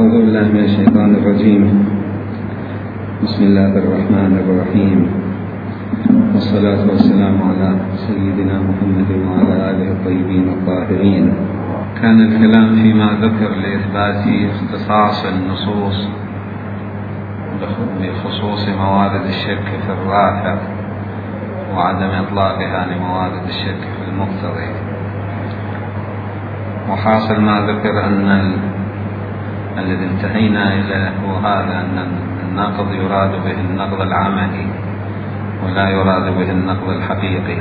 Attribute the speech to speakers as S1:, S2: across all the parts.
S1: أعوذ بالله من الشيطان الرجيم. بسم الله الرحمن الرحيم، والصلاة والسلام على سيدنا محمد وعلى آله الطيبين الطاهرين. كان الكلام فيما ذكر لإثبات اختصاص النصوص بخصوص موارد الشك في الرافع وعدم إطلاقها لموارد الشك في المقتضي. وحاصل ما ذكر أن الذي انتهينا إليه هو هذا، أن النقض يراد به النقض العملي ولا يراد به النقض الحقيقي.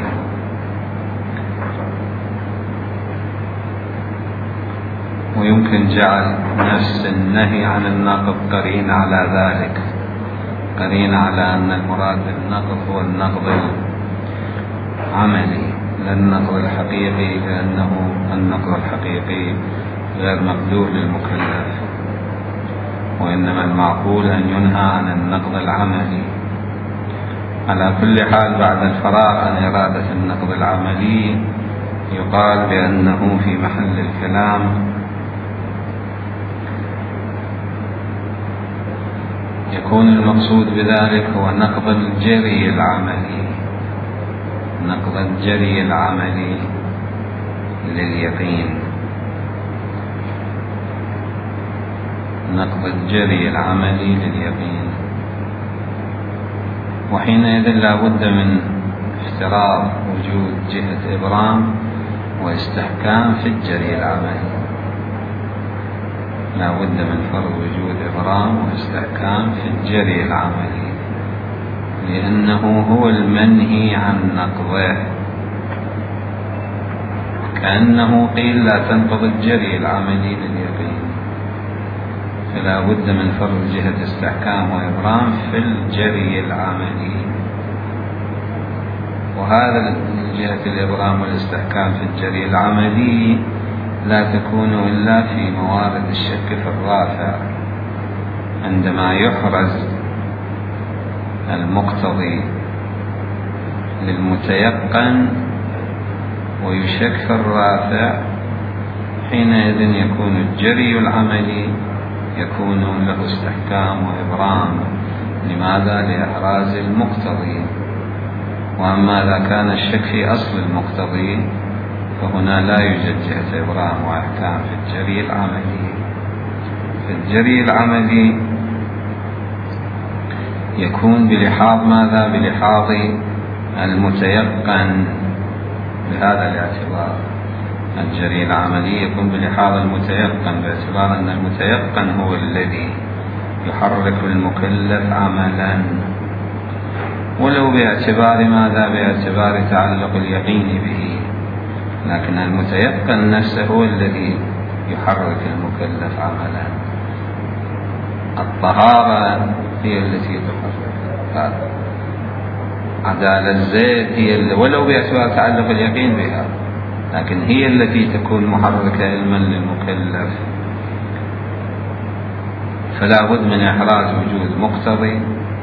S1: ويمكن جعل نفس النهي عن النقض قرين على ذلك، قرين على أن المراد بالنقض هو النقض العملي لا النقض الحقيقي، لأنه النقض الحقيقي غير مقدور للمكلف، وإنما المعقول أن ينهى عن النقض العملي. على كل حال بعد الفراغ عن إرادة النقض العملي يقال بأنه في محل الكلام يكون المقصود بذلك هو نقض الجري العملي، نقض الجري العملي لليقين، نقض الجري العملي لليقين. وحينئذ لا بد من افتراض وجود جهة إبرام واستحكام في الجري العملي، لا بد من فرض وجود إبرام واستحكام في الجري العملي، لأنه هو المنهي عن نقضه. كأنه قيل لا تنقض الجري العملي لليقين، فلا بد من فرض جهة استحكام وإبرام في الجري العملي. وهذا جهة الإبرام والاستحكام في الجري العملي لا تكون إلا في موارد الشك في الرافع، عندما يحرز المقتضي للمتيقن ويشك في الرافع، حينئذ يكون الجري العملي يكون له استحكام وإبرام. لماذا؟ لإحراز المقتضي. وأما إذا كان الشك في أصل المقتضي فهنا لا يوجد جهة إبرام وأحكام في الجري العملي. في الجري العملي يكون بلحاظ ماذا؟ بلحاظ المتيقن. بهذا الاعتبار الجري العملي يكون بلحاظ المتيقن، باعتبار أن المتيقن هو الذي يحرك المكلف عملا، ولو باعتبار ماذا؟ باعتبار تعلق اليقين به، لكن المتيقن نفسه هو الذي يحرك المكلف عملا. الطهارة هي التي تحرك، عدالة الزيت هي ولو باعتبار تعلق اليقين بها، لكن هي التي تكون محركة علما للمكلف. فلا بد من إحراز وجود مقتضي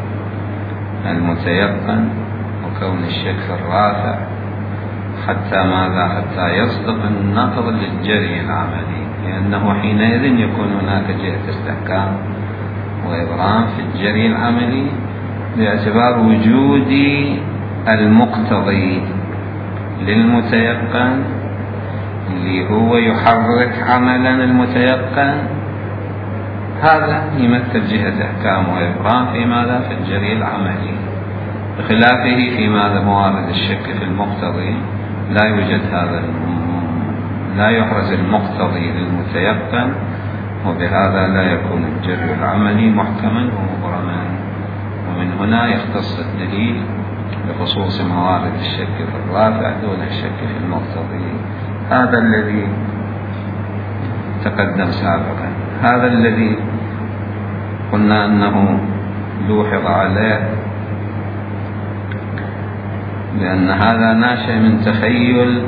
S1: المتيقن وكون الشك في الرافع حتى ماذا؟ حتى يصدق النقض للجري العملي، لأنه حينئذ يكون هناك جهة استحكام وإبرام في الجري العملي باعتبار وجود المقتضي للمتيقن اللي هو يحرك عملا المتيقن، هذا يمثل جهة احكام وإبرام في ماذا؟ في الجري العملي. بخلافه في ماذا؟ موارد الشك في المقتضي لا يوجد هذا، لا يحرز المقتضي للمتيقن، وبهذا لا يكون الجري العملي محكما ومبرما. ومن هنا يختص الدليل بخصوص موارد الشك في الرافع دون الشك في المقتضي. هذا الذي تقدم سابقا، هذا الذي قلنا أنه لوحظ عليه، لأن هذا ناشئ من تخيل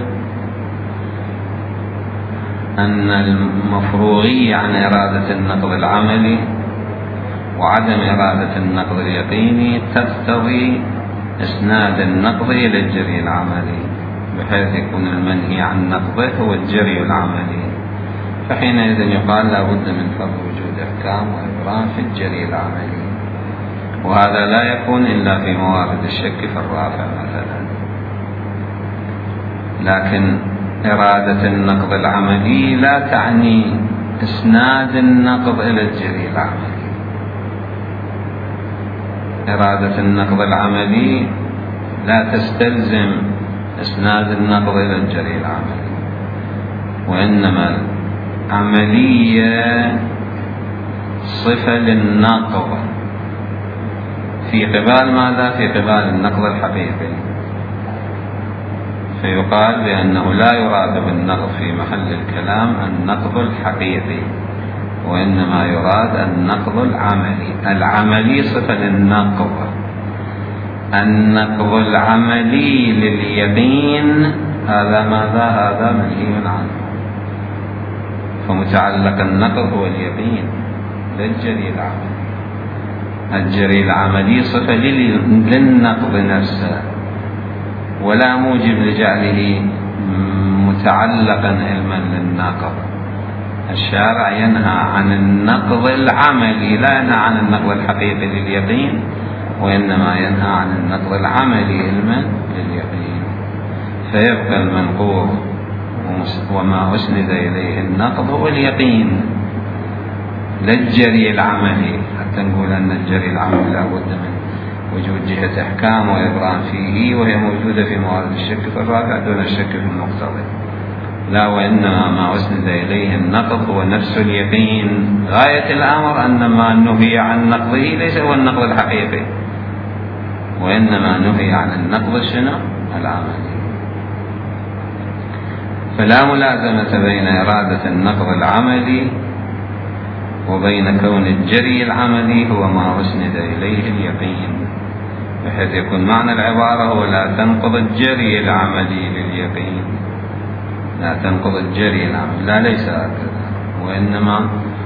S1: أن المفروغية عن إرادة النقض العملي وعدم إرادة النقض اليقيني تقتضي إسناد النقض إلى الجري العملي، بحيث يكون المنهي عن نقضه هو الجري العملي، فحينئذ يقال لا بد من فرض وجود إحكام وإبرام في الجري العملي، وهذا لا يكون إلا في موارد الشك في الرافع مثلا. لكن إرادة النقض العملي لا تعني إسناد النقض إلى الجري العملي. إرادة النقض العملي لا تستلزم إسناد النقض إلى الجري العملي، وإنما العملية صفة للنقض في قبال ماذا؟ في قبال النقض الحقيقي. فيقال بأنه لا يراد بالنقض في محل الكلام النقض الحقيقي، وإنما يراد النقض العملي. العملي صفة للنقض. النقض العملي لليقين هذا ماذا؟ هذا منهي عنه. فمتعلق النقض هو اليقين لا الجري العملي. الجري العملي صفة للنقض نفسه، ولا موجب لجعله متعلقا علما للنقض. الشارع ينهى عن النقض العملي، لا ينهى عن النقض الحقيقي لليقين، وإنما ينهى عن النقض العملي علما لليقين. فيبقى المنقوض وما أسند إليه النقض هو اليقين لا الجري العملي، حتى نقول أن الجري العملي لا بد من وجود جهة إحكام وإبرام فيه، وهي موجودة في موارد الشك في الرافع دون الشك في المقتضي. لا، وإنما ما أسند إليه النقض هو نفس اليقين. غاية الأمر أن ما نهي عن نقضه ليس هو النقض الحقيقي، وإنما نهي عن النقض شنو؟ العملي. فلا ملازمة بين إرادة النقض العملي وبين كون الجري العملي هو ما أسند إليه اليقين، بحيث يكون معنى العبارة هو لا تنقض الجري العملي لليقين، لا تنقض الجري العملي، لا ليس هكذا، وإنما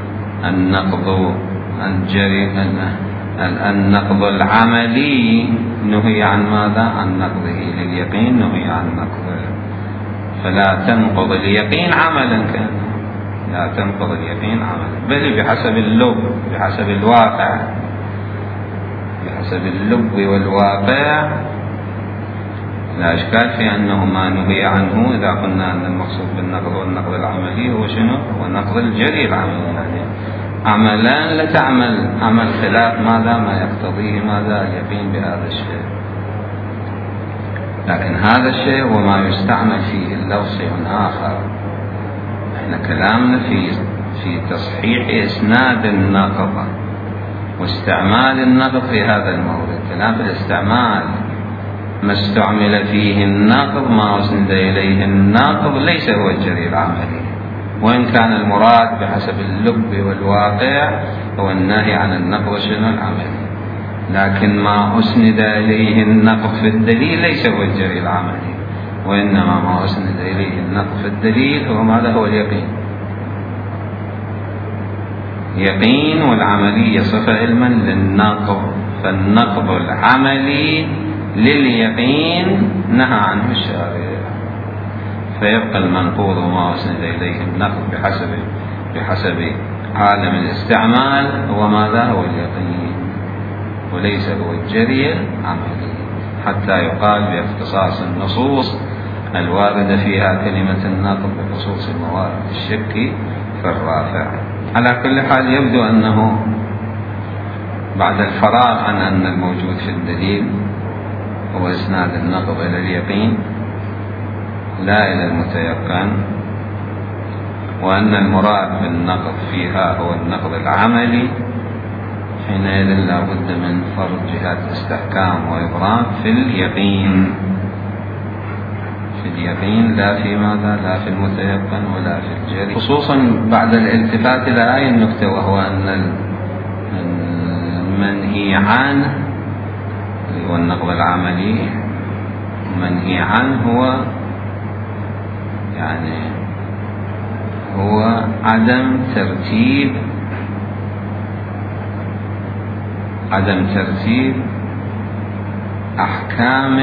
S1: النقض العملي نهي عن ماذا؟ عن نقضه لليقين، نهي عن نقضه. فلا تنقض اليقين عملا كان، لا تنقض اليقين عملا، بل بحسب اللب، بحسب الواقع، بحسب اللب والواقع. لا إشكال في أنه ما نهي عنه إذا قلنا أن المقصود بالنقض والنقض العملي هو شنو؟ هو نقض الجري العملي، يعني عملان لا تعمل عمل خلاف ماذا؟ ما يقتضيه ماذا؟ اليقين بهذا الشيء. لكن هذا الشيء وما يستعمل فيه اللفظ شيء آخر. احنا كلامنا في تصحيح إسناد النقض واستعمال النقض في هذا المورد. كلام في الاستعمال ما استعمل فيه النقض، ما أسند إليه النقض، ليس هو الجري العملي، وإن كان المراد بحسب اللب والواقع هو النهي عن النقض شنو؟ العملي. لكن ما أسند إليه النقض في الدليل ليس هو الجري العملي، وإنما ما أسند إليه النقض في الدليل هو ماذا؟ هو اليقين. يقين والعملية صفة علما للنقض، فالنقض العملي لليقين نهى عنه الشارع. فيبقى المنقوض وما أسند إليه النقض بحسب عالم الاستعمال هو ماذا؟ هو اليقين، وليس هو الجري العملي، حتى يقال باختصاص النصوص الواردة فيها كلمة النقض بخصوص موارد الشك في الرافع. على كل حال يبدو أنه بعد الفراغ عن أن الموجود في الدليل هو إسناد النقض إلى اليقين لا إلى المتيقن، وأن المراد بالنقض فيها هو النقض العملي، حينئذ لا بد من فرض جهات استحكام وإبرام في اليقين، في اليقين لا في ماذا؟ لا في المتيقن ولا في الجري، خصوصا بعد الالتفات إلى هذه النكتة، وهو أن المنهي عنه هو النقض العملي، منهي عنه هو يعني هو عدم ترتيب أحكام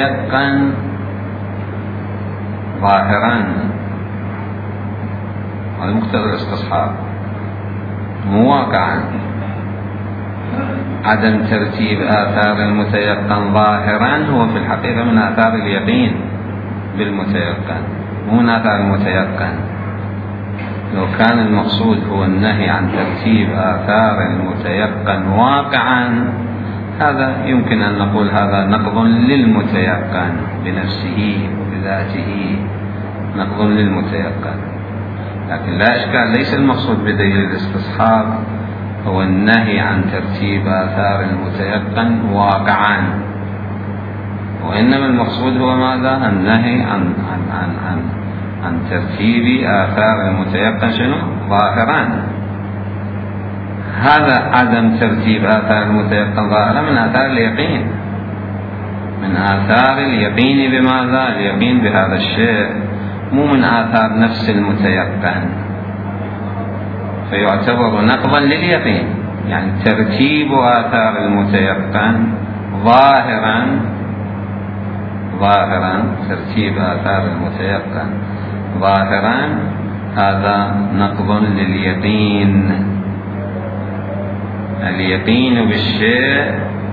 S1: المتيقن ظاهرا هذا مقتضى الاستصحاب مو واقعا. عدم ترتيب آثار المتيقن ظاهرا هو في الحقيقة من آثار اليقين بالمتيقن، مو من آثار المتيقن. لو كان المقصود هو النهي عن ترتيب آثار المتيقن واقعا، هذا يمكن أن نقول هذا نقض للمتيقن بنفسه وبذاته، نقض للمتيقن. لكن لا إشكال، ليس المقصود بدليل الاستصحاب هو النهي عن ترتيب آثار المتيقن واقعا، وإنما المقصود هو ماذا؟ النهي عن ترتيب آثار المتيقن شنو؟ ظاهرا. هذا عدم ترتيب آثار المتيقن ظاهرا من آثار اليقين، من آثار اليقين بماذا؟ اليقين بهذا الشيء، مو من آثار نفس المتيقن، فيعتبر نقضا لليقين. يعني ترتيب آثار المتيقن ظاهرا، ترتيب آثار المتيقن ظاهرا هذا نقض لليقين. اليقين بالشيء،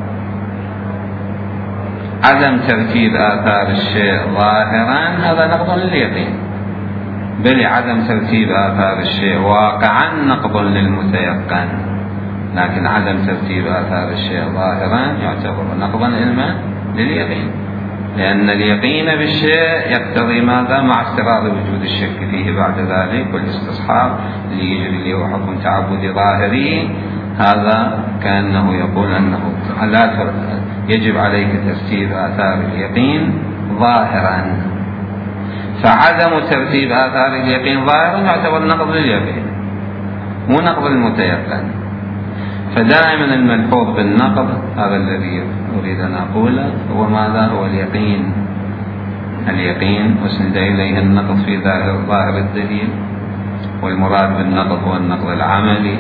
S1: عدم ترتيب آثار الشيء ظاهرا هذا نقض لليقين، بل عدم ترتيب آثار الشيء واقعا نقض للمتيقن. لكن عدم ترتيب آثار الشيء ظاهرا يعتبر نقضا لليقين، لأن اليقين بالشيء يقتضي ماذا؟ مع افتراض وجود الشك فيه بعد ذلك والاستصحاب اللي يجري اللي هو حكم تعبدي ظاهري. هذا كأنه يقول أنه لا يجب عليك ترتيب آثار اليقين ظاهرا، فعدم ترتيب آثار اليقين ظاهرا يعتبر نقض لليقين مو نقض المتيقن. فدائما الملحوظ بالنقض، هذا الذي أريد أن أقوله، هو ماذا؟ هو اليقين أسند إليه النقض في ظاهر الدليل، والمراد بالنقض هو النقض العملي.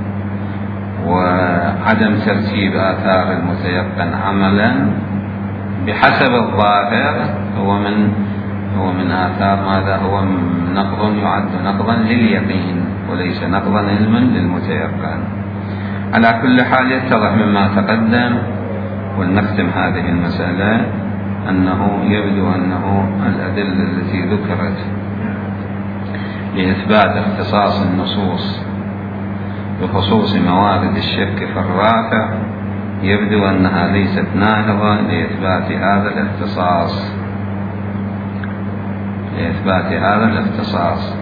S1: وعدم ترتيب آثار المتيقن عملا بحسب الظاهر هو من آثار ماذا؟ هو نقض يعد نقضا لليقين وليس نقضا علما للمتيقن. على كل حال يتضح مما تقدم، ولنختم هذه المسألة، أنه يبدو أنه الأدلة التي ذكرت لإثبات اختصاص النصوص بخصوص موارد الشك في الرافع يبدو أنها ليست ناهضة لإثبات هذا الاختصاص،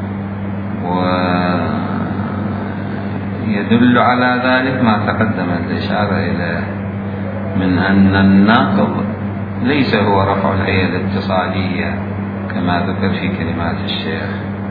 S1: ويدل على ذلك ما تقدم الإشارة إليه من أن النقض ليس هو رفع الهيئة الاتصالية كما ذكر في كلمات الشيخ.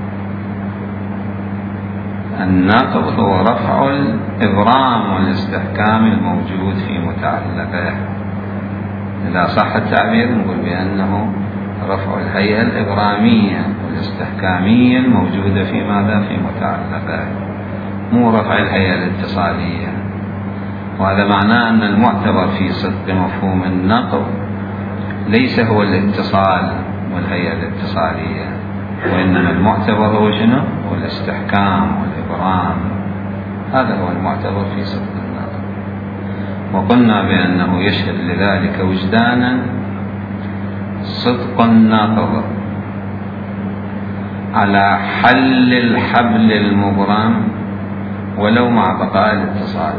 S1: النقض هو رفع الإبرام والاستحكام الموجود في متعلقه. إذا صح التعبير نقول بأنه رفع الهيئة الإبرامية والاستحكامية الموجودة في ماذا؟ في متعلقه، مو رفع الهيئة الاتصالية. وهذا معناه أن المعتبر في صدق مفهوم النقض ليس هو الاتصال والهيئة الاتصالية، وإنما المعتبر هو شنو؟ هو الاستحكام والإبرام. هذا هو المعتبر في صدق النقض. وقلنا بأنه يشهد لذلك وجدانا صدق النقض على حل الحبل المبرم ولو مع بقاء الاتصال،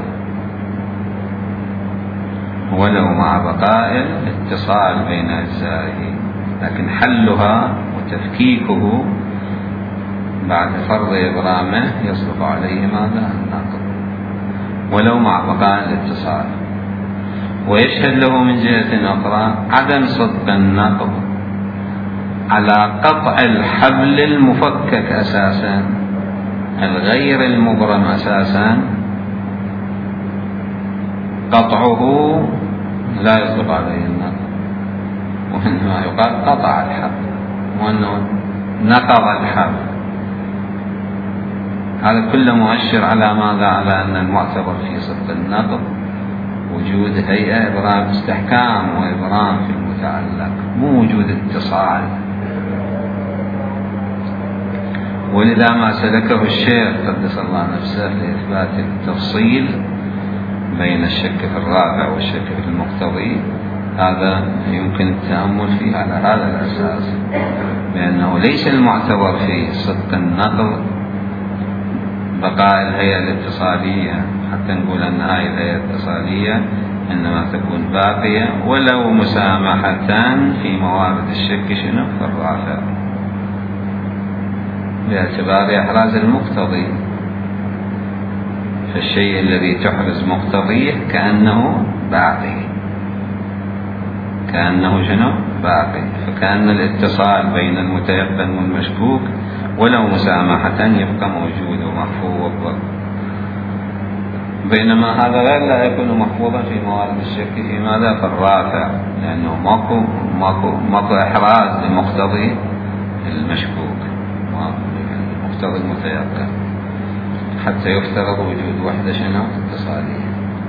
S1: بين أجزائه، لكن حلها وتفكيكه بعد فرض إبرامه يصدق عليه ماذا؟ النقض ولو مع بقاء الاتصال. ويشهد له من جهة أخرى عدم صدق النقض على قطع الحبل المفكك أساسا، الغير المبرم أساسا، قطعه لا يصدق عليه النقض، وإنما يقال قطع الحبل وأنه نقض الحبل. هذا كله مؤشر على ماذا؟ على أن المعتبر في صدق النقض وجود هيئة إبرام، استحكام وإبرام في المتعلق، مو وجود اتصال. ولذا ما سلكه الشيخ قدس الله نفسه لإثبات التفصيل بين الشك في الرافع والشك في المقتضي، هذا يمكن التأمل فيه على هذا الأساس، بأنه ليس المعتبر في صدق النقل بقاء الهيئة الاتصالية حتى نقول أن هذه الهيئة الاتصالية إنما تكون باقية ولو مسامحتان في موارد الشك شنو في الرافع باعتبار إحراز المقتضي. فالشيء الذي تحرز مقتضيه كأنه باقي، كأنه شنو باقي، فكأن الاتصال بين المتيقن والمشكوك ولو مسامحة يبقى موجود ومحفوظ، بينما هذا غير لا يكون محفوظا في موارد الشك في ماذا في الرافع، لأنه ماكو إحراز لمقتضي المشكوك مقتضي المتيقن حتى يفترض وجود وحدة شنو اتصالية.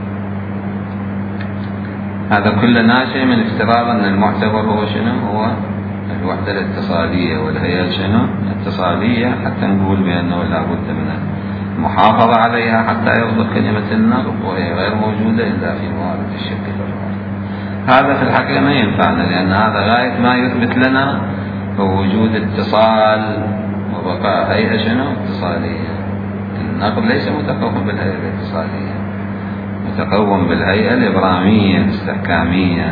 S1: هذا كله ناشئ من افتراض أن المعتبر هو شنو هو الوحدة الاتصالية والهيئة شنو اتصالية، حتى نقول بأنه لا بد من المحافظة عليها حتى يصدق كلمة النقض، وهي غير موجودة إلا في موارد الشك في الرافع. هذا في الحقيقة ما ينفعنا، لأن هذا غاية ما يثبت لنا هو وجود اتصال وبقاء هيئة شنو اتصالية. النقض ليس متقوم بالهيئة الاتصالية، متقوم بالهيئة الإبرامية الاستحكامية.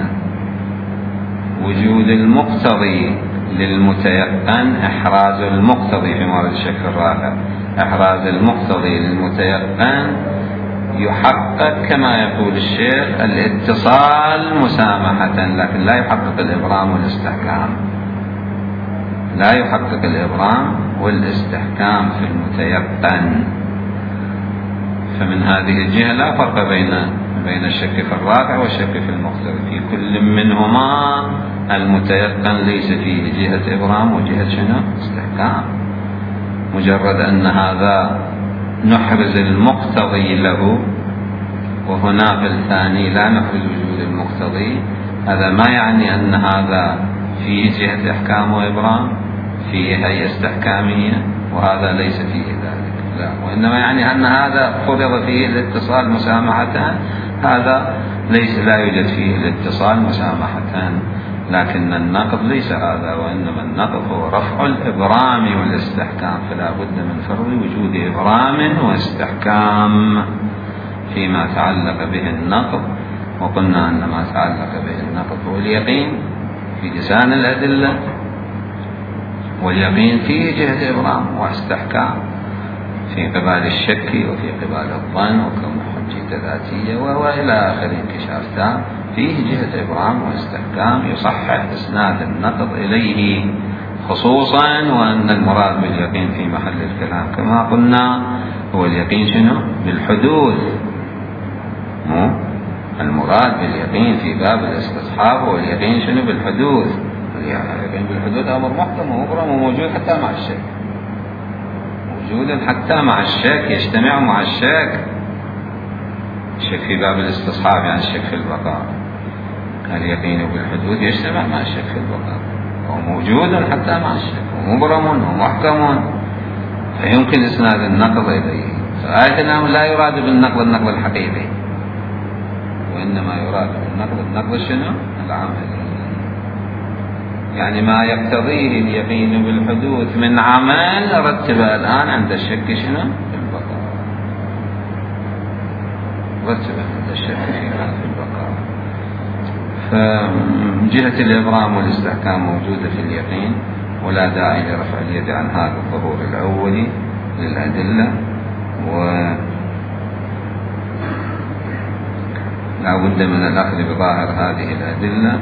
S1: وجود المقتضي للمتيقن إحراز المقتضي في موارد الشك في الرافع، إحراز المقتضي للمتيقن يحقق كما يقول الشيخ الاتصال مسامحة، لكن لا يحقق الإبرام والاستحكام، لا يحقق الإبرام والاستحكام في المتيقن. فمن هذه الجهة لا فرق بين الشك في الرافع والشك في المقتضي، في كل منهما المتيقن ليس فيه جهة إبرام وجهة شنو استحكام، مجرد أن هذا نحرز المقتضي له وهنا في الثاني لا نحرز وجود المقتضي، هذا ما يعني أن هذا فيه جهة إحكام وإبرام، فيه هيئة استحكامية وهذا ليس فيه ذلك، لا، وإنما يعني أن هذا فرض فيه الاتصال مسامحتان، هذا لا يوجد فيه الاتصال مسامحتان. لكن النقض ليس هذا، وإنما النقض هو رفع الإبرام والاستحكام، فلا بد من فرض وجود إبرام واستحكام فيما تعلق به النقض. وقلنا أن ما تعلق به النقض هو اليقين في لسان الأدلة، واليقين فيه جهة إبرام واستحكام في قبال الشك وفي قبال الظن وكون حجة ذاتية وإلى آخر انكشاف تام، فيه جهة إبرام واستحكام يصحح إسناد النقض إليه، خصوصا وأن المراد باليقين في محل الكلام كما قلنا هو اليقين شنو بالحدوث، المراد باليقين في باب الاستصحاب هو اليقين شنو بالحدوث. اليقين بالحدوث أمر محكم ومبرم وموجود حتى مع الشك، موجود حتى مع الشك، يجتمع مع الشك. الشك في باب الاستصحاب يعني الشك في البقاء، اليقين بالحدوث يجتمع مع الشك في البقاء، وموجود حتى مع الشك ومبرم ومحكم، فيمكن إسناد النقض إليه. فآية الأمر لا يراد بالنقض النقض الحقيقي، وإنما يراد بالنقض النقض شنو العملي، يعني ما يقتضيه اليقين بالحدوث من عمل رتبه الآن عند الشك شنو في البقاء، رتبه عند الشك في البقاء. فجهة الإبرام والاستحكام موجودة في اليقين، ولا داعي لرفع اليد عن هذا الظهور الأولي للأدلة، ولا بد من الأخذ بظاهر هذه الأدلة.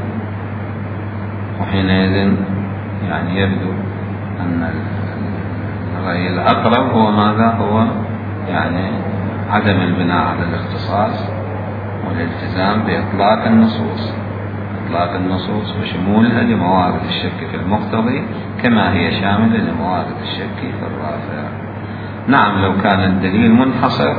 S1: وحينئذ يعني يبدو أن الرأي الأقرب هو ماذا؟ هو يعني عدم البناء على الاختصاص والالتزام بإطلاق النصوص، إطلاق النصوص وشمولها لموارد الشك في المقتضي كما هي شاملة لموارد الشك في الرافع. نعم لو كان الدليل منحصر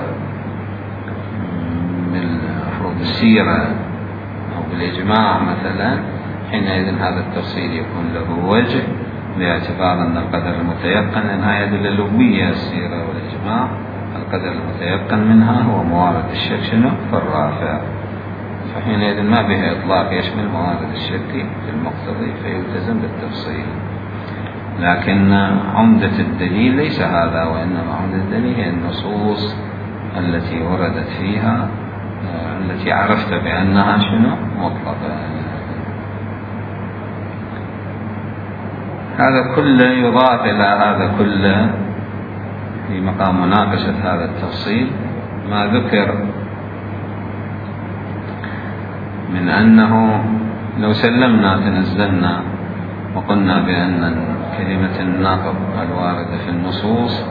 S1: بالفروض السيرة أو بالإجماع مثلا، حينئذ هذا التفصيل يكون له وجه باعتبار أن القدر المتيقن أنها يدل اللبية السيرة والإجماع، القدر المتيقن منها هو موارد الشك شنو في الرافع، فحينئذ ما بها إطلاق يشمل موارد الشك في المقتضي فيلتزم بالتفصيل. لكن عمدة الدليل ليس هذا، وإنما عمدة الدليل هي النصوص التي وردت فيها التي عرفت بأنها شنو مطلقة. هذا كله يضاف إلى هذا كله في مقام مناقشة هذا التفصيل ما ذكر من أنه لو سلمنا تنزلنا وقلنا بأن كلمة النقض الواردة في النصوص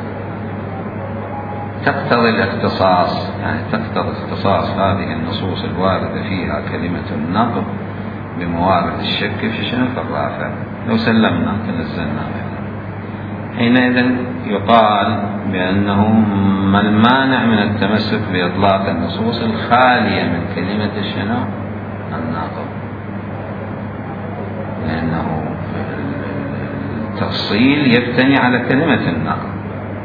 S1: تقتضي الاختصاص، يعني تقتضي اختصاص هذه النصوص الواردة فيها كلمة النقض بموارد الشك في شنو في الرافع، لو سلمنا تنزلنا حينئذ يقال بأنه ما المانع من التمسك بإطلاق النصوص الخالية من كلمة شنو النقض، لأنه التفصيل يبتني على كلمة النقض،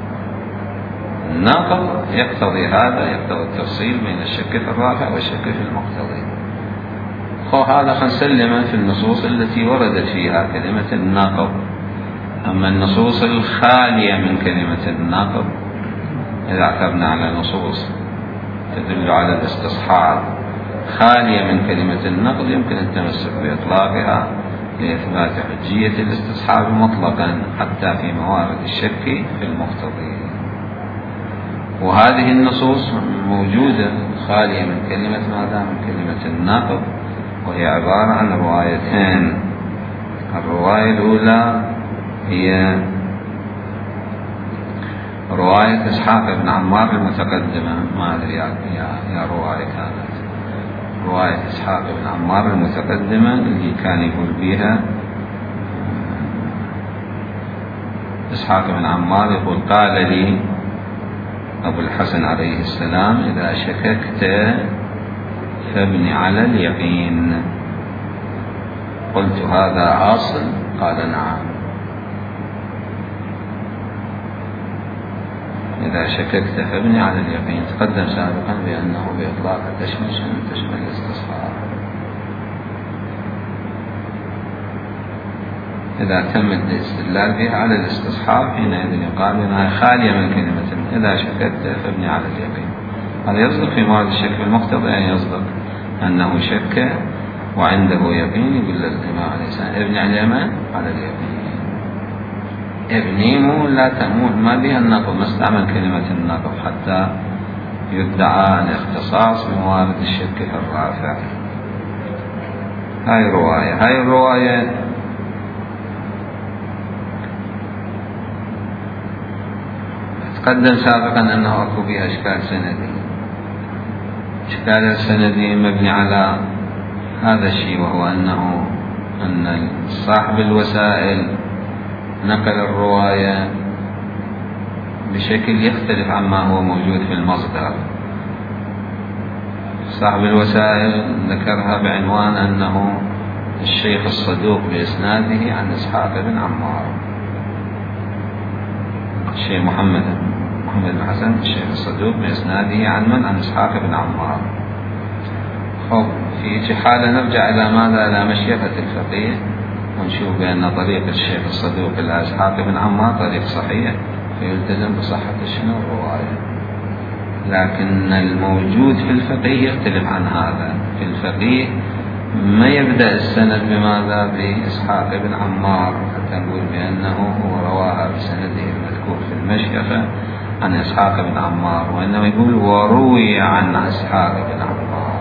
S1: النقض يقتضي هذا، يقتضي التفصيل بين الشك في الرافع والشك في المقتضي. هذا خنسلم في النصوص التي وردت فيها كلمة النقض. أما النصوص الخالية من كلمة النقض إذا اعتبرنا على نصوص تدل على الاستصحاب خالية من كلمة النقض يمكن التمسك بإطلاقها لإثبات حجية الاستصحاب مطلقا حتى في موارد الشك في المقتضي. وهذه النصوص موجودة خالية من كلمة ماذا؟ من كلمة النقض، وهي عبارة عن روايتين. الرواية الأولى هي رواية إسحاق بن عمار المتقدمة، ما أدري يا رواية كانت رواية إسحاق بن عمار المتقدمة اللي كان يقول بها إسحاق بن عمار يقول قال لي أبو الحسن عليه السلام إذا شككت فابن على اليقين. قلت هذا أصل؟ قال نعم. إذا شككت فابن على اليقين تقدم سابقا بأنه بإطلاق تشمل الاستصحاب. إذا تم الاستدلال بها على الاستصحاب حينئذ يقال إنها خالية من كلمة إذا شككت فابن على اليقين. هذا يصدق في موارد الشك في المقتضى، يعني يصدق أنه شك وعنده يقين. يقول للإمام عليه السلام ابن على اليقين، ابني مو لا تمول ما بها النقض، ما استعمل كلمة النقض حتى يدعى الاختصاص بموارد الشك في الرافع. هاي الرواية تقدم سابقا أنه أكو بها إشكال سندي. إشكال السندي مبني على هذا الشيء، وهو أن صاحب الوسائل نقل الرواية بشكل يختلف عما هو موجود في المصدر. صاحب الوسائل ذكرها بعنوان أنه الشيخ الصدوق بإسناده عن إسحاق بن عمار، الشيخ محمد بن حسن الشيخ الصدوق بإسناده عن من؟ عن إسحاق بن عمار. في حالة نرجع إلى ماذا؟ إلى مشيخة الفقيه ونشوف بأن طريق الشيخ الصدوق إلى إسحاق بن عمار طريق صحيح فيلتزم بصحة شنو الرواية. لكن الموجود في الفقيه يختلف عن هذا. في الفقيه ما يبدأ السند بماذا؟ بإسحاق بن عمار حتى نقول بأنه هو رواها بسنده المذكور في المشيخة عن إسحاق بن عمار، وإنما يقول وروي عن إسحاق بن عمار.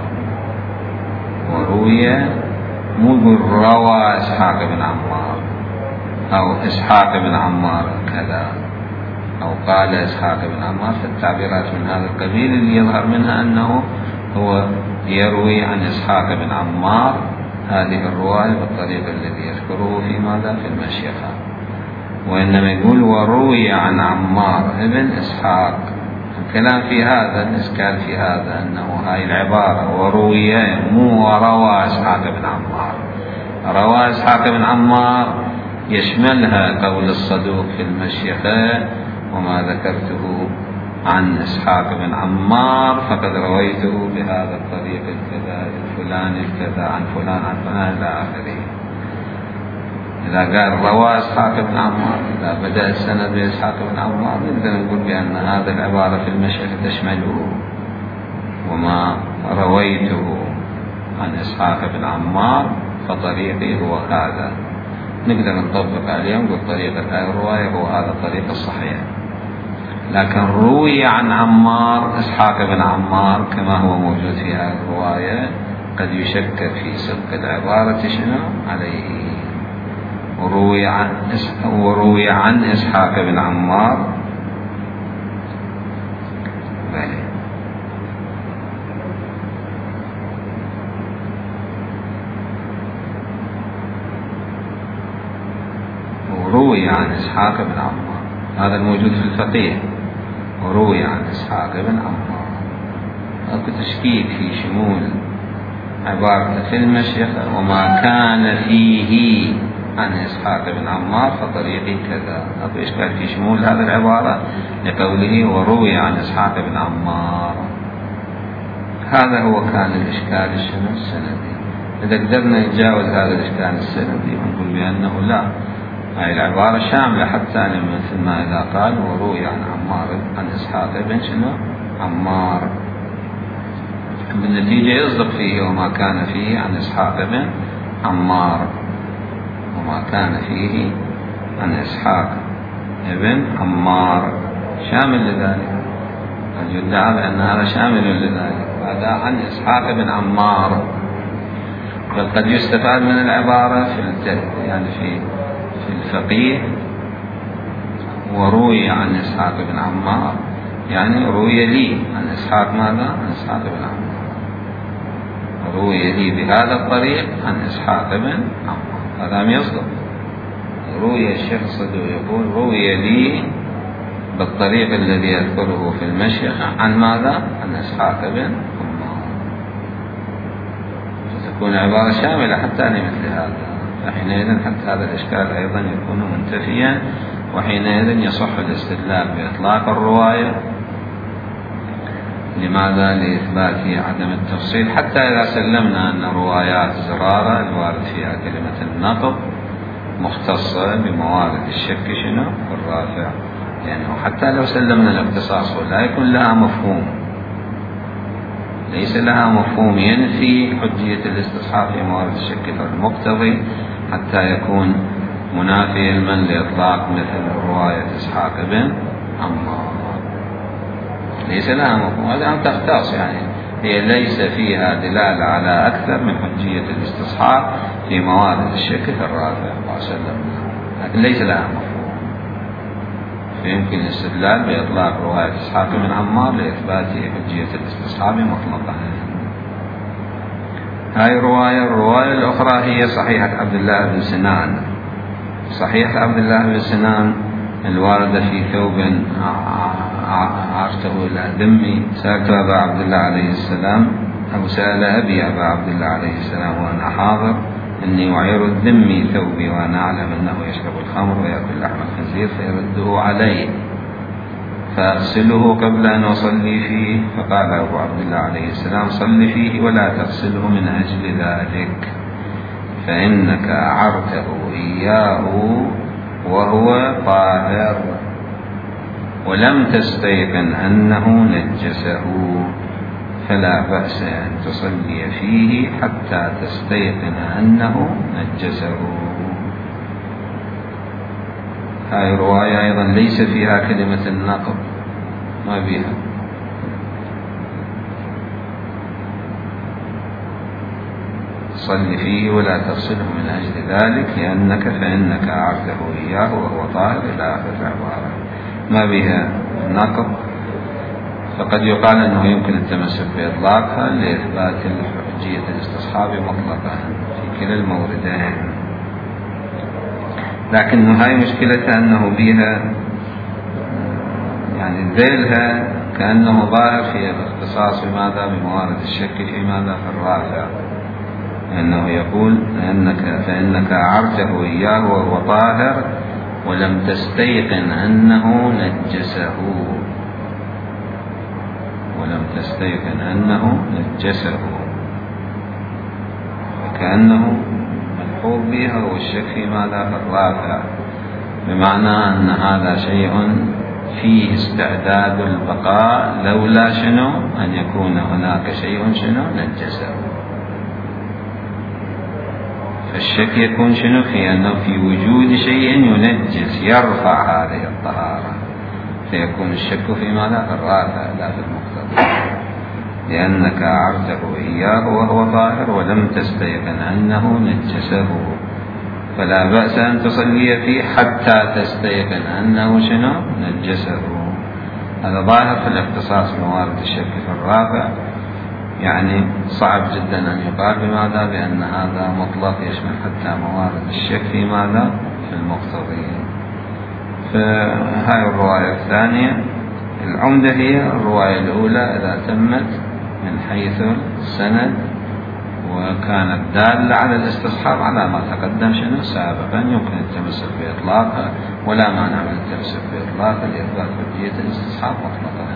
S1: وروي مو يقول روى إسحاق بن عمار أو إسحاق بن عمار كذا أو قال إسحاق بن عمار. فالتعبيرات من هذا القبيل اللي يظهر منها أنه هو يروي عن إسحاق بن عمار هذه الرواية بالطريقة الذي يذكره في ماذا؟ في المشيخة. وإنما يقول وروي عن عمار ابن إسحاق. الكلام في هذا، الإشكال في هذا أنه هاي العبارة وروي مو وروى إسحاق بن عمار. روى إسحاق بن عمار يشملها قول الصدوق في المشيخة وما ذكرته عن إسحاق بن عمار فقد رويته بهذا الطريق الكذا الفلاني الكذا عن فلان عن فلان إلى آخره. إذا قال روى إسحاق بن عمار، إذا بدأ السند بإسحاق بن عمار، نقدر نقول بأن هذه العبارة في المشيخة تشمله. وما رويته عن إسحاق بن عمار فطريقي هو هذا، نقدر نطبق عليه ونقول طريق الرواية هو هذا الطريق الصحيح. لكن روي عن عمار إسحاق بن عمار كما هو موجود في هذه الرواية قد يشكك في صدق العبارة شنو عليه. وروي عن إسحاق بن عمار وروي عن إسحاق بن عمار، هذا الموجود في الفقيه. وروي عن إسحاق بن عمار، أكو تشكيك في شمول عبارة في المشيخة وما كان فيه عن إسحاق بن عمار فطريقي كذا. أكو إشكال في شمول هذه العبارة لقوله وروي عن إسحاق بن عمار. هذا هو كان الإشكال السندي. إذا قدرنا نتجاوز هذا الإشكال السندي ونقول بأنه لا، هاي العبارة شاملة حتى مثل ما إذا قال وروي عن عمار عن إسحاق بن شنو عمار، بالنتيجة يصدق فيه وما كان فيه عن إسحاق بن عمار، وما كان فيه عن إسحاق بن عمار شامل لذلك. يدعى بأن هذا شامل لذلك. هذا عن إسحاق بن عمار، بل قد يستفاد من العبارة في الفقيه وروي عن إسحاق بن عمار، يعني روي لي عن إسحاق ماذا؟ عن إسحاق بن عمار، روي لي بهذا الطريق عن إسحاق بن عمار. هذا لم يصدق. روي الشيخ الصدوق يقول روي لي بالطريق الذي يذكره في المشيخة عن ماذا؟ عن إسحاق بن عمار، فتكون عبارة شاملة حتى لمثل هذا. فحينئذ حتى هذا الإشكال أيضا يكون منتفيا، وحينئذ يصح الاستدلال بإطلاق الرواية. لماذا؟ لإثبات عدم التفصيل، حتى إذا سلمنا أن روايات زرارة الوارد فيها كلمة النقض مختصة بموارد الشك شنو في الرافع، يعني وحتى لو سلمنا الاختصاص ولا يكون لها مفهوم، ليس لها مفهوم ينفي حجية الاستصحاب في موارد الشك المقتضي حتى يكون منافي علما لإطلاق مثل رواية إسحاق بن عمار، ليس لها مفهوم. هذا أن تختص، يعني هي ليس فيها دلالة على أكثر من حجية الاستصحاب في موارد الشك في الرافع وسلم، لكن ليس لها مفهوم. فيمكن الاستدلال بإطلاق رواية إسحاق بن عمار لإثبات حجية الاستصحاب مطلقا. هاي الرواية الأخرى هي صحيحة عبد الله بن سنان. صحيحة عبد الله بن سنان الواردة في ثوب عرته إلى دمي. سألت أبا عبد الله عليه السلام، أو سأل أبي أبا عبد الله عليه السلام وأنا حاضر إني وعير الذمي ثوبي وأنا أعلم أنه يشرب الخمر ويأكل لحم الخنزير فيرده علي فأغسله قبل أن أصلي فيه. فقال أبو عبد الله عليه السلام صل فيه ولا تغسله من أجل ذلك، فإنك أعرته إياه وهو طاهر ولم تستيقن أنه نجسه، فلا بأس أن تصلي فيه حتى تستيقن أنه نجسه. هاي الرواية أيضا ليس فيها كلمة النقض، ما بها. صل فيه ولا تغسله من أجل ذلك فإنك أعرته إياه وهو طاهر إلى آخر العبارة، ما بها نقض. فقد يقال أنه يمكن التمسك بإطلاقها لإثبات حجية الاستصحاب مطلقا في كلا الموردين، لكن هاي مشكلتها أنه بها يعني ذيلها كأنه ظاهر في الاختصاص بماذا؟ بموارد الشك في ماذا؟ في الرافع. أنه يقول فإنك أعرته إياه وهو طاهر ولم تستيقن أنه نجسه فكأنه ملحوظ بها والشك في ماذا في الرافع، بمعنى أن هذا شيء فيه استعداد البقاء لولا شنو أن يكون هناك شيء شنو نجسه. فالشك يكون شنو في أنه في وجود شيء ينجس يرفع هذه الطهارة، فيكون الشك في ماذا في الرافع لا في المقتضى، لأنك أعرته إياه وهو طاهر ولم تستيقن أنه نجسه، فلا بأس أن تصلي فيه حتى تستيقن أنه شنو نجسه. هذا ظاهر في الاختصاص بموارد الشك في الرافع، يعني صعب جدا أن يقال بماذا بأن هذا مطلق يشمل حتى موارد الشك في ماذا في المقتضي. فهذه الرواية الثانية. العمدة هي الرواية الأولى إذا تمت من حيث السند وكانت دالة على الاستصحاب على ما تقدم شنو سابقا، يمكن التمسك بإطلاقها ولا مانع من التمسك بإطلاقها لإثبات حجية الاستصحاب مطلقا.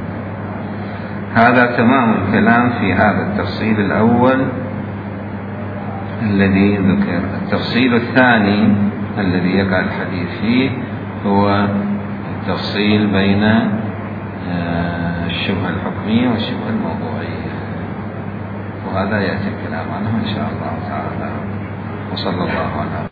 S1: هذا تمام الكلام في هذا التفصيل الأول الذي ذكر. التفصيل الثاني الذي يقع الحديث فيه هو التفصيل بين الشبهة الحكمية والشبهة الموضوعية، وهذا يأتي الكلام عنه إن شاء الله تعالى. وصلى الله على